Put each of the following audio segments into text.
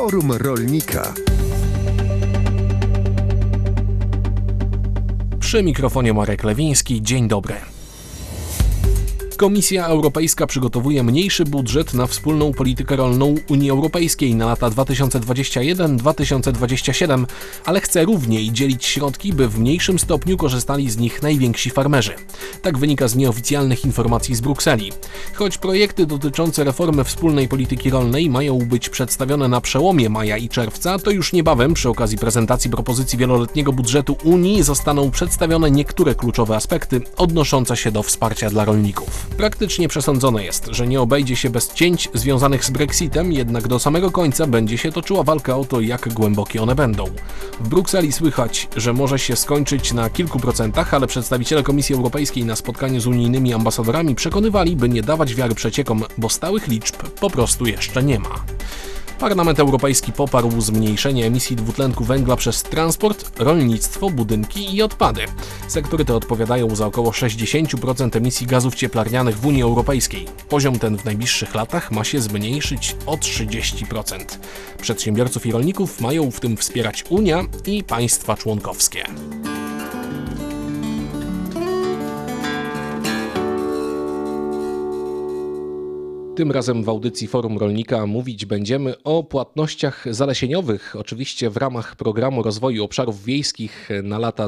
Forum Rolnika. Przy mikrofonie Marek Lewiński. Dzień dobry. Komisja Europejska przygotowuje mniejszy budżet na wspólną politykę rolną Unii Europejskiej na lata 2021-2027, ale chce równiej dzielić środki, by w mniejszym stopniu korzystali z nich najwięksi farmerzy. Tak wynika z nieoficjalnych informacji z Brukseli. Choć projekty dotyczące reformy wspólnej polityki rolnej mają być przedstawione na przełomie maja i czerwca, to już niebawem przy okazji prezentacji propozycji wieloletniego budżetu Unii zostaną przedstawione niektóre kluczowe aspekty odnoszące się do wsparcia dla rolników. Praktycznie przesądzone jest, że nie obejdzie się bez cięć związanych z Brexitem, jednak do samego końca będzie się toczyła walka o to, jak głębokie one będą. W Brukseli słychać, że może się skończyć na kilku procentach, ale przedstawiciele Komisji Europejskiej na spotkaniu z unijnymi ambasadorami przekonywali, by nie dawać wiary przeciekom, bo stałych liczb po prostu jeszcze nie ma. Parlament Europejski poparł zmniejszenie emisji dwutlenku węgla przez transport, rolnictwo, budynki i odpady. Sektory te odpowiadają za około 60% emisji gazów cieplarnianych w Unii Europejskiej. Poziom ten w najbliższych latach ma się zmniejszyć o 30%. Przedsiębiorców i rolników mają w tym wspierać Unia i państwa członkowskie. Tym razem w audycji Forum Rolnika mówić będziemy o płatnościach zalesieniowych, oczywiście w ramach Programu Rozwoju Obszarów Wiejskich na lata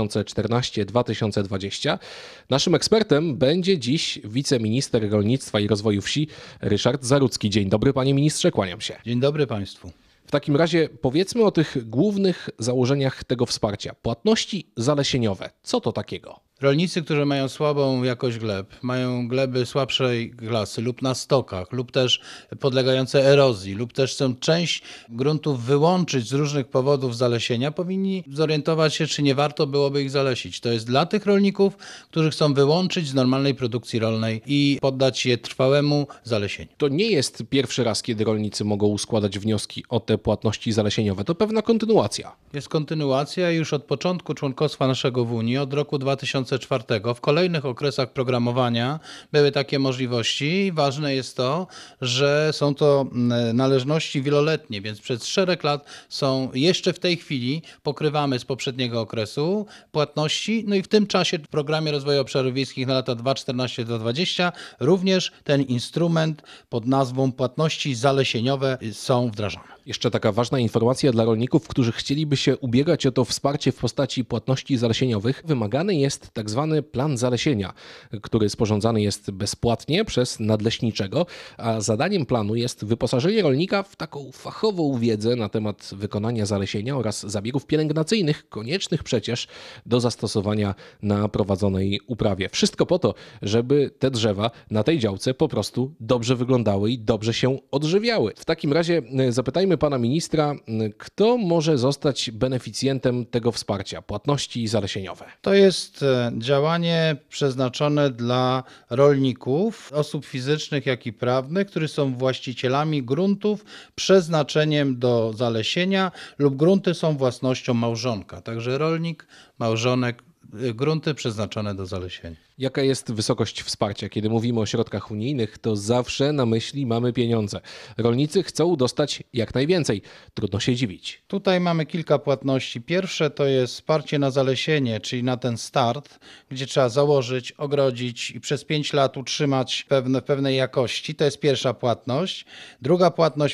2014-2020. Naszym ekspertem będzie dziś wiceminister rolnictwa i rozwoju wsi Ryszard Zarudzki. Dzień dobry, panie ministrze, kłaniam się. Dzień dobry państwu. W takim razie powiedzmy o tych głównych założeniach tego wsparcia. Płatności zalesieniowe. Co to takiego? Rolnicy, którzy mają słabą jakość gleb, mają gleby słabszej klasy lub na stokach, lub też podlegające erozji, lub też chcą część gruntów wyłączyć z różnych powodów zalesienia, powinni zorientować się, czy nie warto byłoby ich zalesić. To jest dla tych rolników, którzy chcą wyłączyć z normalnej produkcji rolnej i poddać je trwałemu zalesieniu. To nie jest pierwszy raz, kiedy rolnicy mogą składać wnioski o te płatności zalesieniowe. To pewna kontynuacja. Jest kontynuacja już od początku członkostwa naszego w Unii, od roku 2004. W kolejnych okresach programowania były takie możliwości. Ważne jest to, że są to należności wieloletnie, więc przez szereg lat są jeszcze w tej chwili pokrywamy z poprzedniego okresu płatności. No i w tym czasie w Programie Rozwoju Obszarów Wiejskich na lata 2014-2020 również ten instrument pod nazwą płatności zalesieniowe są wdrażane. Jeszcze taka ważna informacja dla rolników, którzy chcieliby się ubiegać o to wsparcie w postaci płatności zalesieniowych. Wymagany jest tak zwany plan zalesienia, który sporządzany jest bezpłatnie przez nadleśniczego, a zadaniem planu jest wyposażenie rolnika w taką fachową wiedzę na temat wykonania zalesienia oraz zabiegów pielęgnacyjnych, koniecznych przecież do zastosowania na prowadzonej uprawie. Wszystko po to, żeby te drzewa na tej działce po prostu dobrze wyglądały i dobrze się odżywiały. W takim razie zapytajmy pana ministra, kto może zostać beneficjentem tego wsparcia, płatności zalesieniowe? To jest działanie przeznaczone dla rolników, osób fizycznych, jak i prawnych, którzy są właścicielami gruntów przeznaczeniem do zalesienia lub grunty są własnością małżonka. Także rolnik, małżonek, grunty przeznaczone do zalesienia. Jaka jest wysokość wsparcia? Kiedy mówimy o środkach unijnych, to zawsze na myśli mamy pieniądze. Rolnicy chcą dostać jak najwięcej. Trudno się dziwić. Tutaj mamy kilka płatności. Pierwsze to jest wsparcie na zalesienie, czyli na ten start, gdzie trzeba założyć, ogrodzić i przez 5 lat utrzymać pewnej jakości. To jest pierwsza płatność. Druga płatność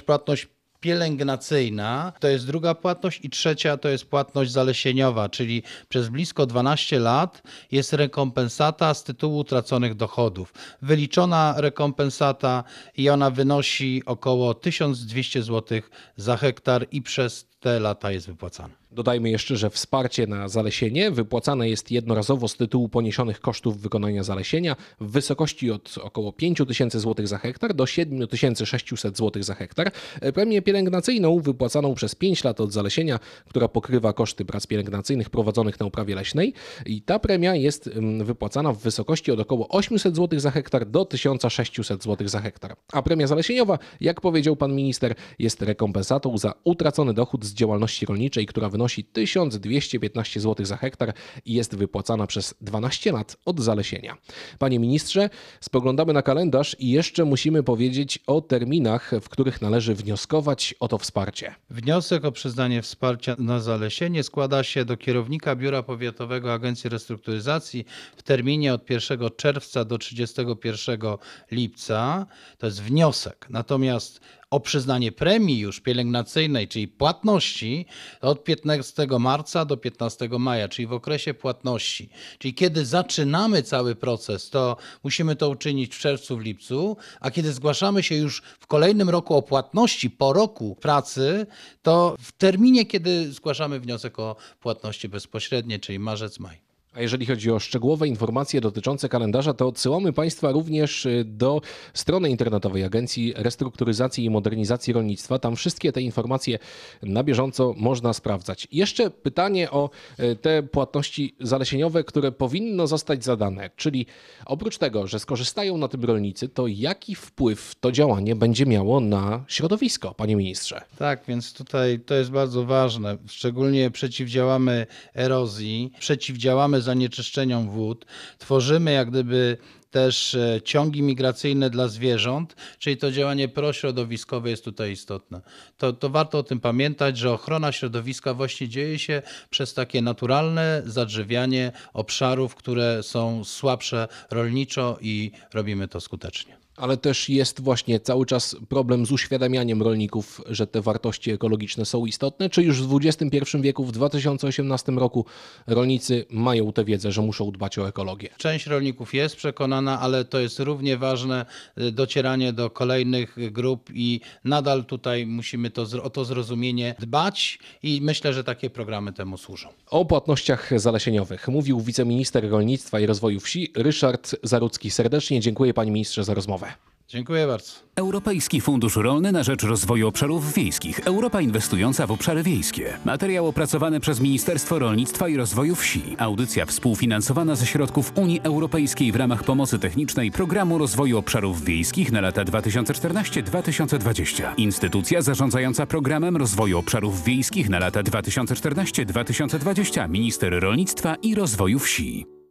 pielęgnacyjna, to jest druga płatność i trzecia to jest płatność zalesieniowa, czyli przez blisko 12 lat jest rekompensata z tytułu utraconych dochodów. Wyliczona rekompensata i ona wynosi około 1200 zł za hektar i przez te lata jest wypłacana. Dodajmy jeszcze, że wsparcie na zalesienie wypłacane jest jednorazowo z tytułu poniesionych kosztów wykonania zalesienia w wysokości od około 5000 zł za hektar do 7600 zł za hektar. Premię pielęgnacyjną wypłacaną przez 5 lat od zalesienia, która pokrywa koszty prac pielęgnacyjnych prowadzonych na uprawie leśnej i ta premia jest wypłacana w wysokości od około 800 zł za hektar do 1600 zł za hektar. A premia zalesieniowa, jak powiedział pan minister, jest rekompensatą za utracony dochód z działalności rolniczej, która wynosi 1215 zł za hektar i jest wypłacana przez 12 lat od zalesienia. Panie ministrze, spoglądamy na kalendarz i jeszcze musimy powiedzieć o terminach, w których należy wnioskować o to wsparcie. Wniosek o przyznanie wsparcia na zalesienie składa się do kierownika Biura Powiatowego Agencji Restrukturyzacji w terminie od 1 czerwca do 31 lipca. To jest wniosek. Natomiast o przyznanie premii już pielęgnacyjnej, czyli płatności, od 15 marca do 15 maja, czyli w okresie płatności. Czyli kiedy zaczynamy cały proces, to musimy to uczynić w czerwcu, w lipcu, a kiedy zgłaszamy się już w kolejnym roku o płatności, po roku pracy, to w terminie, kiedy zgłaszamy wniosek o płatności bezpośrednie, czyli marzec, maj. A jeżeli chodzi o szczegółowe informacje dotyczące kalendarza, to odsyłamy Państwa również do strony internetowej Agencji Restrukturyzacji i Modernizacji Rolnictwa. Tam wszystkie te informacje na bieżąco można sprawdzać. Jeszcze pytanie o te płatności zalesieniowe, które powinno zostać zadane. Czyli oprócz tego, że skorzystają na tym rolnicy, to jaki wpływ to działanie będzie miało na środowisko, panie ministrze? Tak, więc tutaj to jest bardzo ważne. Szczególnie przeciwdziałamy erozji, przeciwdziałamy zanieczyszczeniom wód, tworzymy jak gdyby też ciągi migracyjne dla zwierząt, czyli to działanie prośrodowiskowe jest tutaj istotne. To warto o tym pamiętać, że ochrona środowiska właśnie dzieje się przez takie naturalne zadrzewianie obszarów, które są słabsze rolniczo i robimy to skutecznie. Ale też jest właśnie cały czas problem z uświadamianiem rolników, że te wartości ekologiczne są istotne. Czy już w XXI wieku, w 2018 roku rolnicy mają tę wiedzę, że muszą dbać o ekologię? Część rolników jest przekonana, ale to jest równie ważne docieranie do kolejnych grup i nadal tutaj musimy o to zrozumienie dbać i myślę, że takie programy temu służą. O płatnościach zalesieniowych mówił wiceminister rolnictwa i rozwoju wsi Ryszard Zarudzki. Serdecznie dziękuję panie ministrze za rozmowę. Dziękuję bardzo. Europejski Fundusz Rolny na rzecz Rozwoju Obszarów Wiejskich. Europa inwestująca w obszary wiejskie. Materiał opracowany przez Ministerstwo Rolnictwa i Rozwoju Wsi. Audycja współfinansowana ze środków Unii Europejskiej w ramach pomocy technicznej Programu Rozwoju Obszarów Wiejskich na lata 2014-2020. Instytucja zarządzająca Programem Rozwoju Obszarów Wiejskich na lata 2014-2020. Minister Rolnictwa i Rozwoju Wsi.